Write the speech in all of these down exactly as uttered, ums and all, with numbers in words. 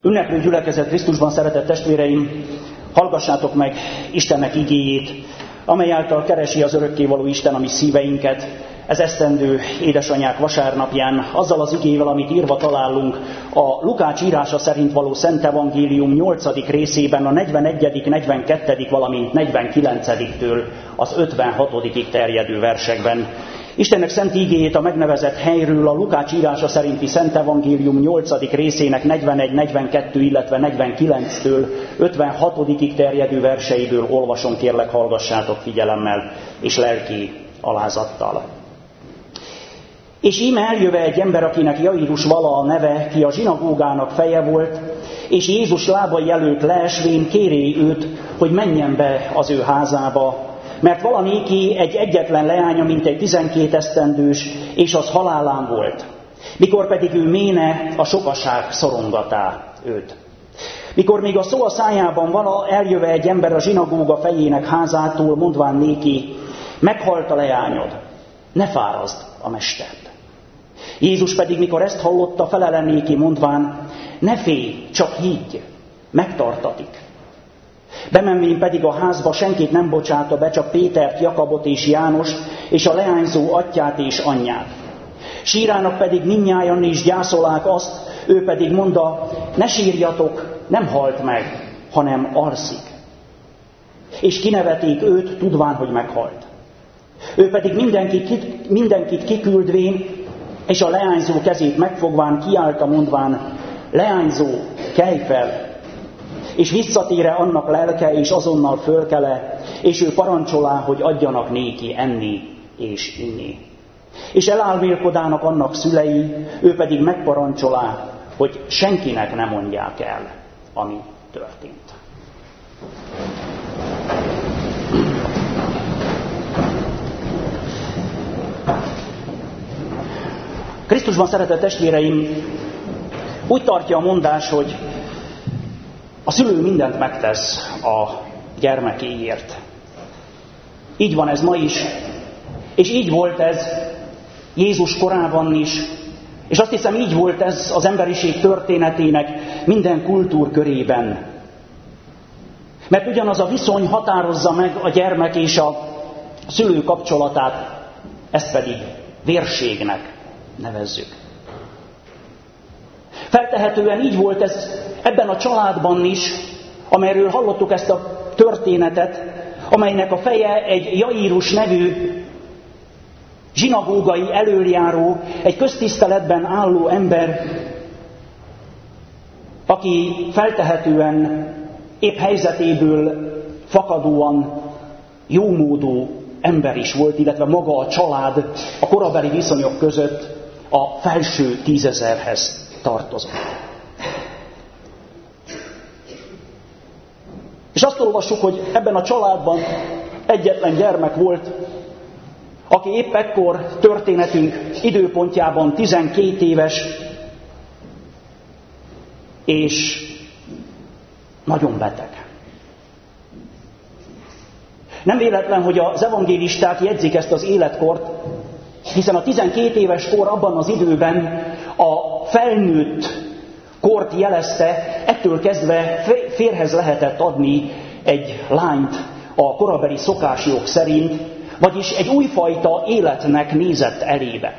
Ünneplő gyülekezet Krisztusban, szeretett testvéreim, hallgassátok meg Istennek igéjét, amely által keresi az örökkévaló Isten a mi szíveinket. Ez esztendő édesanyák vasárnapján azzal az igével, amit írva találunk a Lukács írása szerint való Szent Evangélium nyolcadik részében a negyvenegyedik, negyvenkettedik valamint negyvenkilencediktől az ötvenhatodikig terjedő versekben. Istennek szent igéjét a megnevezett helyről a Lukács írása szerinti Szent Evangélium nyolcadik részének negyvenegy, negyvenkettő, illetve negyvenkilenctől ötvenhatodikig terjedő verseiből olvasom, kérlek hallgassátok figyelemmel és lelki alázattal. És íme eljöve egy ember, akinek Jairus vala a neve, ki a zsinagógának feje volt, és Jézus lábai előtt leesvén kéré őt, hogy menjen be az ő házába, mert valanéki egy egyetlen leánya, mint egy tizenkét esztendős, és az halálán volt. Mikor pedig ő méne, a sokaság szorongatá őt. Mikor még a szó a szájában vala, eljöve egy ember a zsinagóga fejének házától, mondván néki, meghalt a leányod, ne fáraszd a mestert. Jézus pedig, mikor ezt hallotta, felele néki, mondván, ne félj, csak higgy, megtartatik. Bemenvén pedig a házba senkit nem bocsáta be, csak Pétert, Jakabot és Jánost, és a leányzó atyját és anyját. Sírának pedig mindnyájan is gyászolák azt, ő pedig mondta, ne sírjatok, nem halt meg, hanem alszik. És kineveték őt, tudván, hogy meghalt. Ő pedig mindenkit, mindenkit kiküldvén, és a leányzó kezét megfogván kiállta, mondván, leányzó, kelj fel! És visszatére annak lelke, és azonnal fölkele, és ő parancsolá, hogy adjanak néki enni és inni. És elálmélkodának annak szülei, ő pedig megparancsolá, hogy senkinek ne mondják el, ami történt. Krisztusban, szeretett testvéreim, úgy tartja a mondás, hogy a szülő mindent megtesz a gyermekéért. Így van ez ma is, és így volt ez Jézus korában is, és azt hiszem, így volt ez az emberiség történetének minden kultúrkörében. Mert ugyanaz a viszony határozza meg a gyermek és a szülő kapcsolatát, ezt pedig vérségnek nevezzük. Feltehetően így volt ez ebben a családban is, amelyről hallottuk ezt a történetet, amelynek a feje egy Jairus nevű zsinagógai elöljáró, egy köztiszteletben álló ember, aki feltehetően épp helyzetéből fakadóan jómódú ember is volt, illetve maga a család a korabeli viszonyok között a felső tízezerhez tartozott. És azt olvassuk, hogy ebben a családban egyetlen gyermek volt, aki épp ekkor történetünk időpontjában tizenkét éves, és nagyon beteg. Nem véletlen, hogy az evangélisták jegyzik ezt az életkort, hiszen a tizenkét éves kor abban az időben a felnőtt kort jelezte, ettől kezdve férhez lehetett adni egy lányt a korabeli szokásjog szerint, vagyis egy újfajta életnek nézett elébe.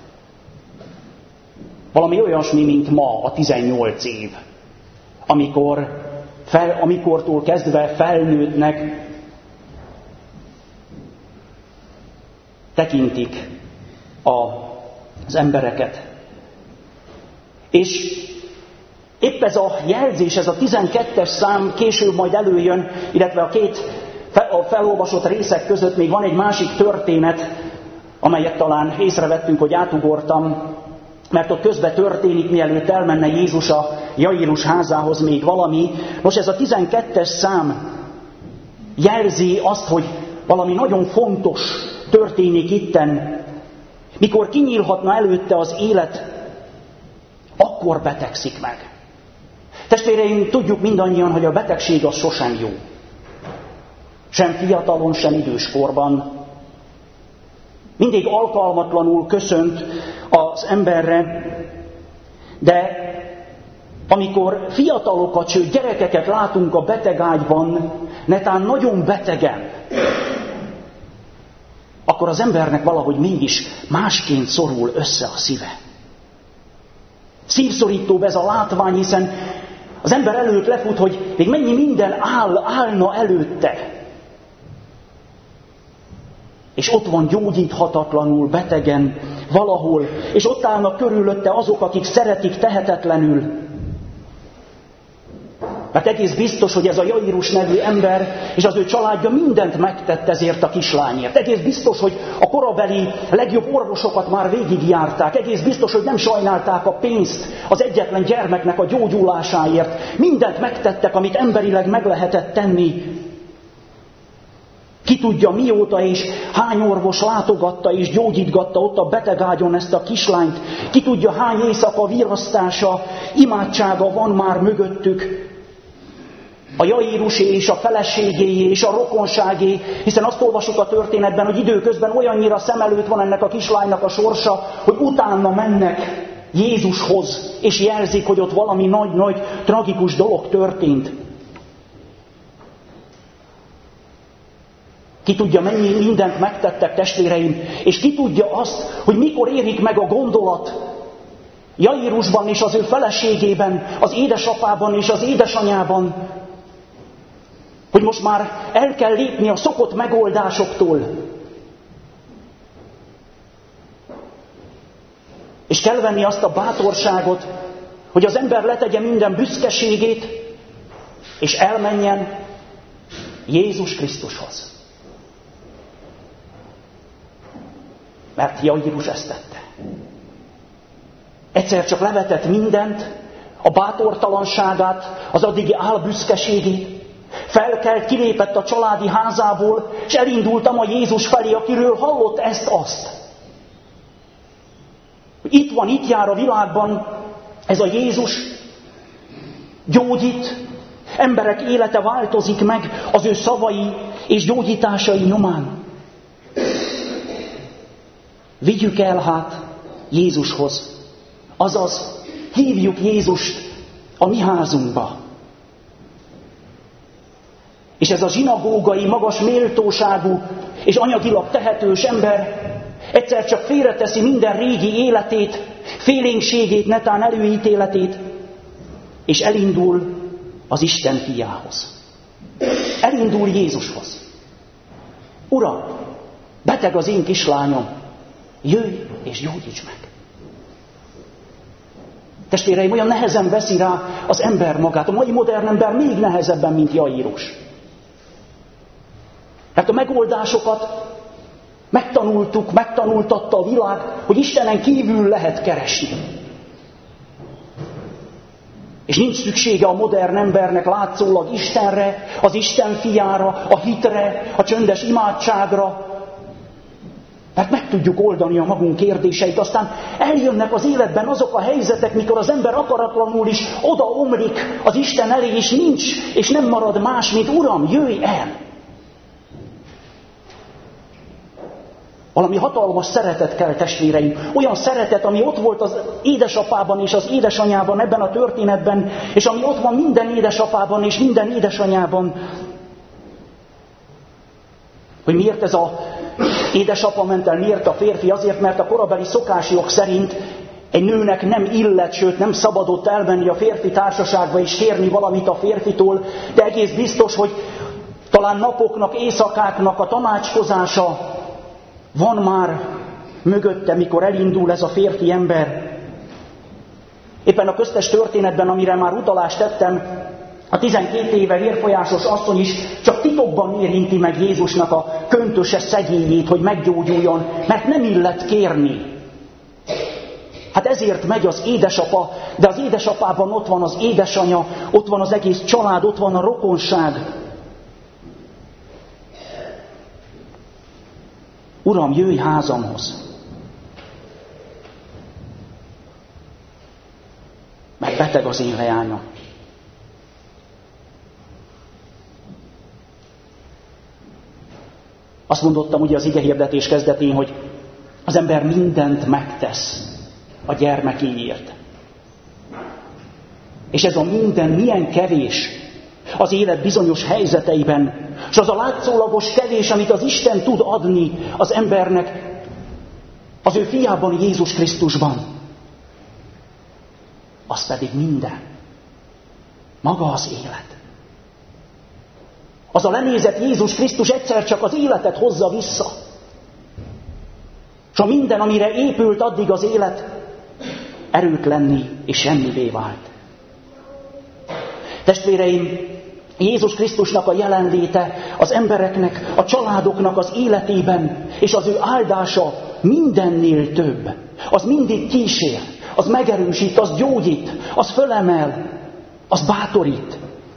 Valami olyasmi, mint ma a tizennyolc év, amikor fel, amikortól kezdve felnőttnek tekintik a, az embereket. És épp ez a jelzés, ez a tizenkettes szám később majd előjön, illetve a két a felolvasott részek között még van egy másik történet, amelyet talán észrevettünk, hogy átugortam, mert ott közben történik, mielőtt elmenne Jézus a Jairus házához még valami. Most ez a tizenkettes szám jelzi azt, hogy valami nagyon fontos történik itten. Mikor kinyílhatna előtte az élet, akkor betegszik meg. Testvéreim, tudjuk mindannyian, hogy a betegség az sosem jó. Sem fiatalon, sem időskorban. Mindig alkalmatlanul köszönt az emberre, de amikor fiatalokat, sőt gyerekeket látunk a betegágyban, netán nagyon betegen, akkor az embernek valahogy mégis másként szorul össze a szíve. Szívszorítóbb ez a látvány, hiszen az ember előtt lefut, hogy még mennyi minden áll, állna előtte. És ott van gyógyíthatatlanul, betegen, valahol, és ott állnak körülötte azok, akik szeretik tehetetlenül. Mert egész biztos, hogy ez a Jairus nevű ember és az ő családja mindent megtett ezért a kislányért. Egész biztos, hogy a korabeli legjobb orvosokat már végigjárták. Egész biztos, hogy nem sajnálták a pénzt az egyetlen gyermeknek a gyógyulásáért. Mindent megtettek, amit emberileg meg lehetett tenni. Ki tudja mióta és hány orvos látogatta és gyógyítgatta ott a betegágyon ezt a kislányt. Ki tudja hány éjszaka virasztása, imádsága van már mögöttük. A Jairusé és a feleségéjé és a rokonságé, hiszen azt olvasjuk a történetben, hogy időközben olyannyira szem előtt van ennek a kislánynak a sorsa, hogy utána mennek Jézushoz, és jelzik, hogy ott valami nagy-nagy, tragikus dolog történt. Ki tudja, mennyi mindent megtettek, testvéreim, és ki tudja azt, hogy mikor érik meg a gondolat Jairusban és az ő feleségében, az édesapában és az édesanyában, hogy most már el kell lépni a szokott megoldásoktól. És kell venni azt a bátorságot, hogy az ember letegye minden büszkeségét, és elmenjen Jézus Krisztushoz. Mert Jairus ezt tette. Egyszer csak levetett mindent, a bátortalanságát, az addigi álbüszkeségét, felkelt, kilépett a családi házából, és elindult a Jézus felé, akiről hallott ezt-azt. Itt van, itt jár a világban ez a Jézus, gyógyít, emberek élete változik meg az ő szavai és gyógyításai nyomán. Vigyük el hát Jézushoz, azaz hívjuk Jézust a mi házunkba. És ez a zsinagógai, magas méltóságú és anyagilag tehetős ember egyszer csak félreteszi minden régi életét, félénkségét, netán előítéletét, és elindul az Isten fiához. Elindul Jézushoz. Uram, beteg az én kislányom, jöjj és gyógyíts meg. Testvéreim, olyan nehezen veszi rá az ember magát. A mai modern ember még nehezebben, mint Jairus. Mert a megoldásokat megtanultuk, megtanultatta a világ, hogy Istenen kívül lehet keresni. És nincs szüksége a modern embernek látszólag Istenre, az Isten fiára, a hitre, a csöndes imádságra, mert meg tudjuk oldani a magunk kérdéseit, aztán eljönnek az életben azok a helyzetek, mikor az ember akaratlanul is odaomlik az Isten elé, és nincs, és nem marad más, mint Uram, jöjj el! Valami hatalmas szeretet kell, testvéreim. Olyan szeretet, ami ott volt az édesapában és az édesanyában ebben a történetben, és ami ott van minden édesapában és minden édesanyában. Hogy miért ez a édesapa ment el, miért a férfi? Azért, mert a korabeli szokásjog szerint egy nőnek nem illet, sőt nem szabadott elmenni a férfi társaságba és kérni valamit a férfitól, de egész biztos, hogy talán napoknak, éjszakáknak a tanácskozása van már mögötte, mikor elindul ez a férfi ember. Éppen a köztes történetben, amire már utalást tettem, a tizenkét éve vérfolyásos asszony is csak titokban érinti meg Jézusnak a köntöse szegélyét, hogy meggyógyuljon, mert nem illet kérni. Hát ezért megy az édesapa, de az édesapában ott van az édesanya, ott van az egész család, ott van a rokonság. Uram, jöjj házamhoz! Mert beteg az én leányom. Azt mondottam ugye az igehirdetés kezdetén, hogy az ember mindent megtesz a gyermekéért. És ez a minden milyen kevés az élet bizonyos helyzeteiben, és az a látszólagos kevés, amit az Isten tud adni az embernek, az ő fiában, Jézus Krisztusban, az pedig minden. Maga az élet. Az a lenézett Jézus Krisztus egyszer csak az életet hozza vissza. És a minden, amire épült addig az élet, erőtlenné és semmivé vált. Testvéreim, Jézus Krisztusnak a jelenléte az embereknek, a családoknak az életében, és az ő áldása mindennél több. Az mindig kísér, az megerősít, az gyógyít, az fölemel, az bátorít.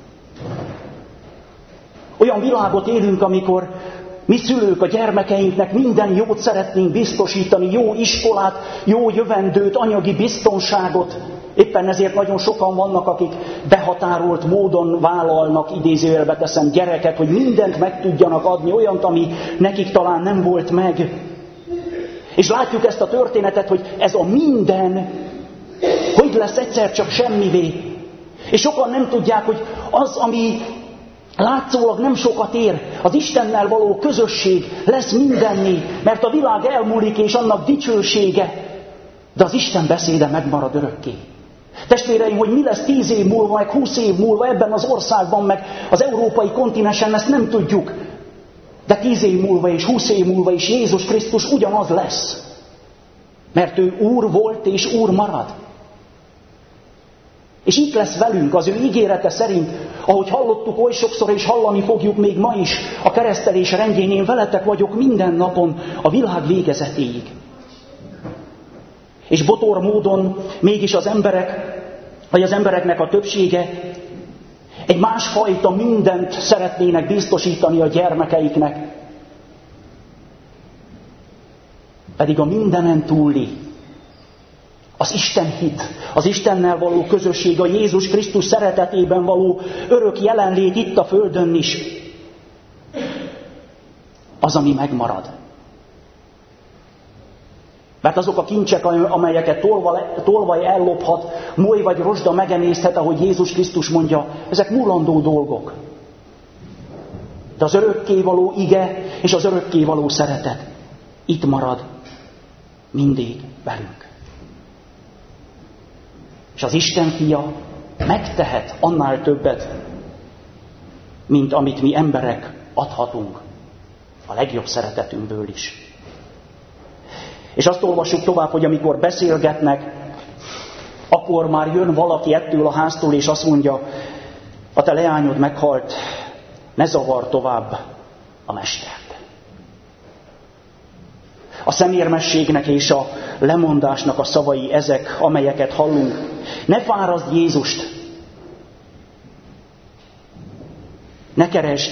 Olyan világot élünk, amikor mi szülők a gyermekeinknek minden jót szeretnénk biztosítani, jó iskolát, jó jövendőt, anyagi biztonságot. Éppen ezért nagyon sokan vannak, akik behatárolt módon vállalnak, idézőjelbe teszem, gyereket, hogy mindent meg tudjanak adni, olyant, ami nekik talán nem volt meg. És látjuk ezt a történetet, hogy ez a minden, hogy lesz egyszer csak semmivé. És sokan nem tudják, hogy az, ami látszólag nem sokat ér, az Istennel való közösség lesz mindenné, mert a világ elmúlik és annak dicsősége, de az Isten beszéde megmarad örökké. Testvéreim, hogy mi lesz tíz év múlva, meg húsz év múlva ebben az országban, meg az európai kontinensen, ezt nem tudjuk. De tíz év múlva és húsz év múlva is Jézus Krisztus ugyanaz lesz. Mert ő Úr volt és Úr marad. És itt lesz velünk az ő ígérete szerint, ahogy hallottuk oly sokszor, és hallani fogjuk még ma is, a keresztelés rendjén, én veletek vagyok minden napon a világ végezetéig. És botor módon mégis az emberek, vagy az embereknek a többsége egy másfajta mindent szeretnének biztosítani a gyermekeiknek. Pedig a mindenen túli, az Isten hit, az Istennel való közösség, a Jézus Krisztus szeretetében való örök jelenlét itt a földön is, az, ami megmarad. Mert azok a kincsek, amelyeket tolvaj ellophat, moly vagy rozsda megemészhet, ahogy Jézus Krisztus mondja, ezek múlandó dolgok. De az örökkévaló ige és az örökkévaló szeretet itt marad mindig velünk. És az Isten fia megtehet annál többet, mint amit mi emberek adhatunk a legjobb szeretetünkből is. És azt olvassuk tovább, hogy amikor beszélgetnek, akkor már jön valaki ettől a háztól, és azt mondja, a te leányod meghalt, ne zavar tovább a mestert. A szemérmességnek és a lemondásnak a szavai ezek, amelyeket hallunk. Ne fáraszd Jézust, ne keresd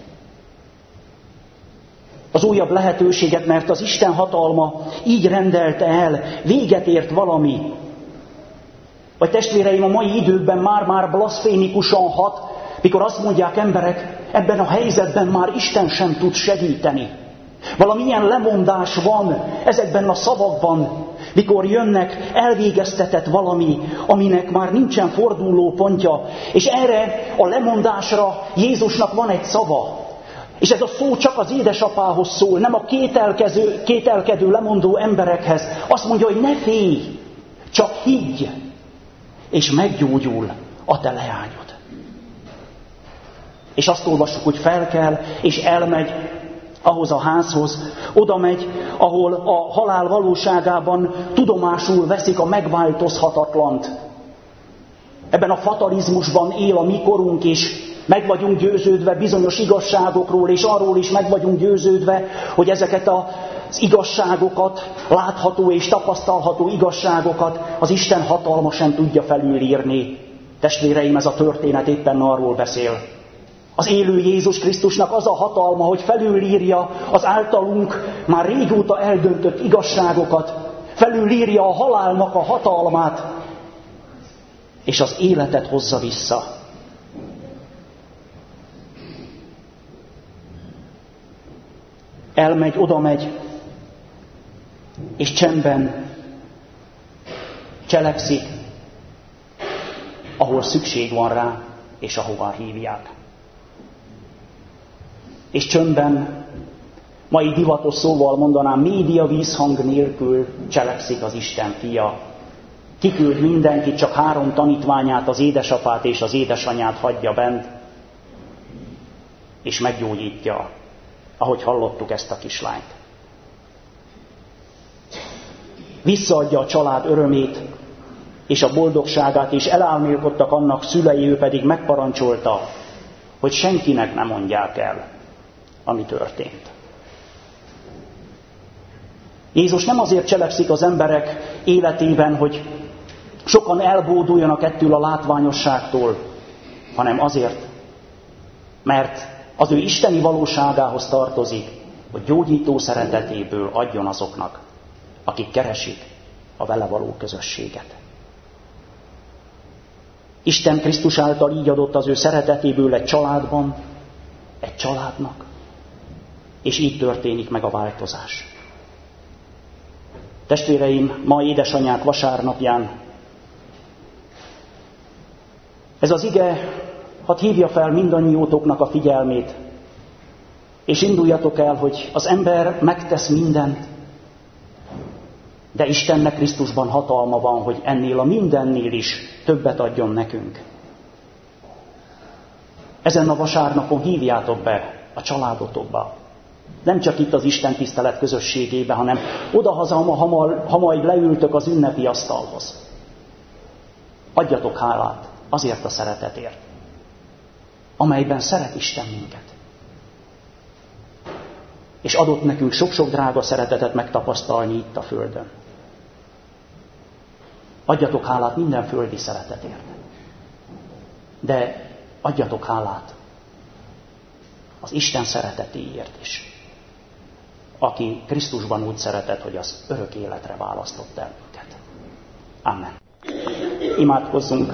az újabb lehetőséget, mert az Isten hatalma így rendelte el, véget ért valami. Vagy testvéreim, a mai időkben már-már blaszfémikusan hat, mikor azt mondják emberek, ebben a helyzetben már Isten sem tud segíteni. Valamilyen lemondás van ezekben a szavakban, mikor jönnek, elvégeztetett valami, aminek már nincsen forduló pontja, és erre a lemondásra Jézusnak van egy szava. És ez a szó csak az édesapához szól, nem a kételkező, kételkedő, lemondó emberekhez. Azt mondja, hogy ne félj, csak higgy, és meggyógyul a te leányod. És azt olvassuk, hogy felkel, és elmegy ahhoz a házhoz, oda megy, ahol a halál valóságában tudomásul veszik a megváltozhatatlant. Ebben a fatalizmusban él a mi korunk is, meg vagyunk győződve bizonyos igazságokról, és arról is meg vagyunk győződve, hogy ezeket az igazságokat, látható és tapasztalható igazságokat az Isten hatalma sem tudja felülírni. Testvéreim, ez a történet éppen arról beszél. Az élő Jézus Krisztusnak az a hatalma, hogy felülírja az általunk már régóta eldöntött igazságokat, felülírja a halálnak a hatalmát, és az életet hozza vissza. Elmegy, oda megy, és csendben cselekszik, ahol szükség van rá, és ahova hívják. És csöndben, mai divatos szóval mondanám, média vízhang nélkül cselekszik az Isten fia. Kiküld mindenkit, csak három tanítványát, az édesapát és az édesanyát hagyja bent, és meggyógyítja, ahogy hallottuk ezt a kislányt. Visszaadja a család örömét és a boldogságát, és elálmélkodtak annak szülei, ő pedig megparancsolta, hogy senkinek ne mondják el, ami történt. Jézus nem azért cselekszik az emberek életében, hogy sokan elbóduljanak ettől a látványosságtól, hanem azért, mert az ő isteni valóságához tartozik, hogy gyógyító szeretetéből adjon azoknak, akik keresik a vele való közösséget. Isten Krisztus által így adott az ő szeretetéből egy családban, egy családnak, és így történik meg a változás. Testvéreim, ma édesanyák vasárnapján ez az ige hadd hívja fel mindannyiótoknak a figyelmét, és induljatok el, hogy az ember megtesz mindent, de Istennek Krisztusban hatalma van, hogy ennél a mindennél is többet adjon nekünk. Ezen a vasárnapon hívjátok be a családotokba. Nem csak itt az Isten tisztelet közösségébe, hanem odahaza, ha majd leültök az ünnepi asztalhoz. Adjatok hálát azért a szeretetért, amelyben szeret Isten minket. És adott nekünk sok-sok drága szeretetet megtapasztalni itt a földön. Adjatok hálát minden földi szeretetért. De adjatok hálát az Isten szeretetéért is, aki Krisztusban úgy szeretett, hogy az örök életre választott el minket. Amen. Imádkozzunk.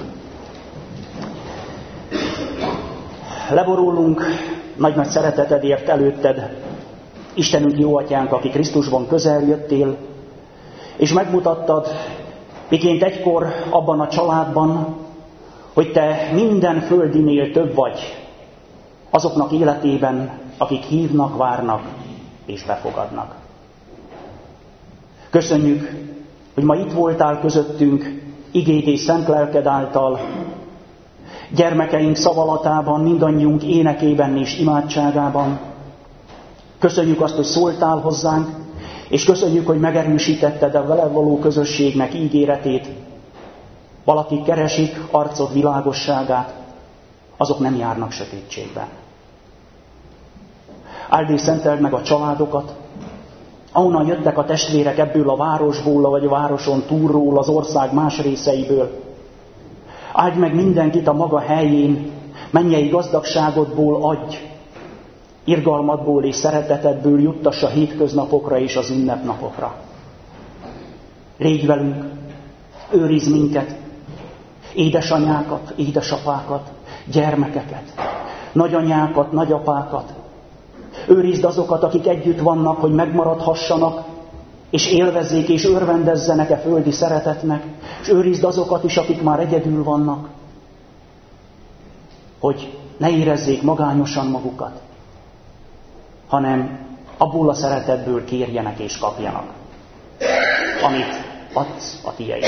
Leborulunk nagy-nagy szeretetedért előtted, Istenünk jó atyánk, aki Krisztusban közel jöttél, és megmutattad, miként egykor abban a családban, hogy te minden földinél több vagy azoknak életében, akik hívnak, várnak és befogadnak. Köszönjük, hogy ma itt voltál közöttünk, igéd és szent lelked által, gyermekeink szavalatában, mindannyiunk énekében és imádságában. Köszönjük azt, hogy szóltál hozzánk, és köszönjük, hogy megerősítetted a vele való közösségnek ígéretét. Valakik keresik arcod világosságát, azok nem járnak sötétségben. Áld és szenteld meg a családokat, ahonnan jöttek a testvérek ebből a városból, vagy a városon túlról, az ország más részeiből. Áld meg mindenkit a maga helyén, mennyei gazdagságodból adj, irgalmadból és szeretetedből juttassa hétköznapokra és az ünnepnapokra. Légy velünk, őrizd minket, édesanyákat, édesapákat, gyermekeket, nagyanyákat, nagyapákat. Őrizd azokat, akik együtt vannak, hogy megmaradhassanak, és élvezzék és örvendezzenek-e földi szeretetnek, és őrizd azokat is, akik már egyedül vannak, hogy ne érezzék magányosan magukat, hanem abból a szeretetből kérjenek és kapjanak, amit adsz a tieidnek.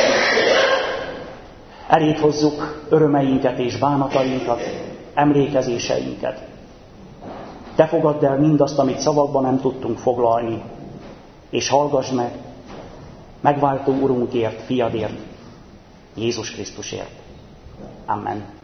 Eléd hozzuk örömeinket és bánatainkat, emlékezéseinket. Te fogadd el mindazt, amit szavakban nem tudtunk foglalni, és hallgass meg megváltó Urunkért, fiadért, Jézus Krisztusért. Amen.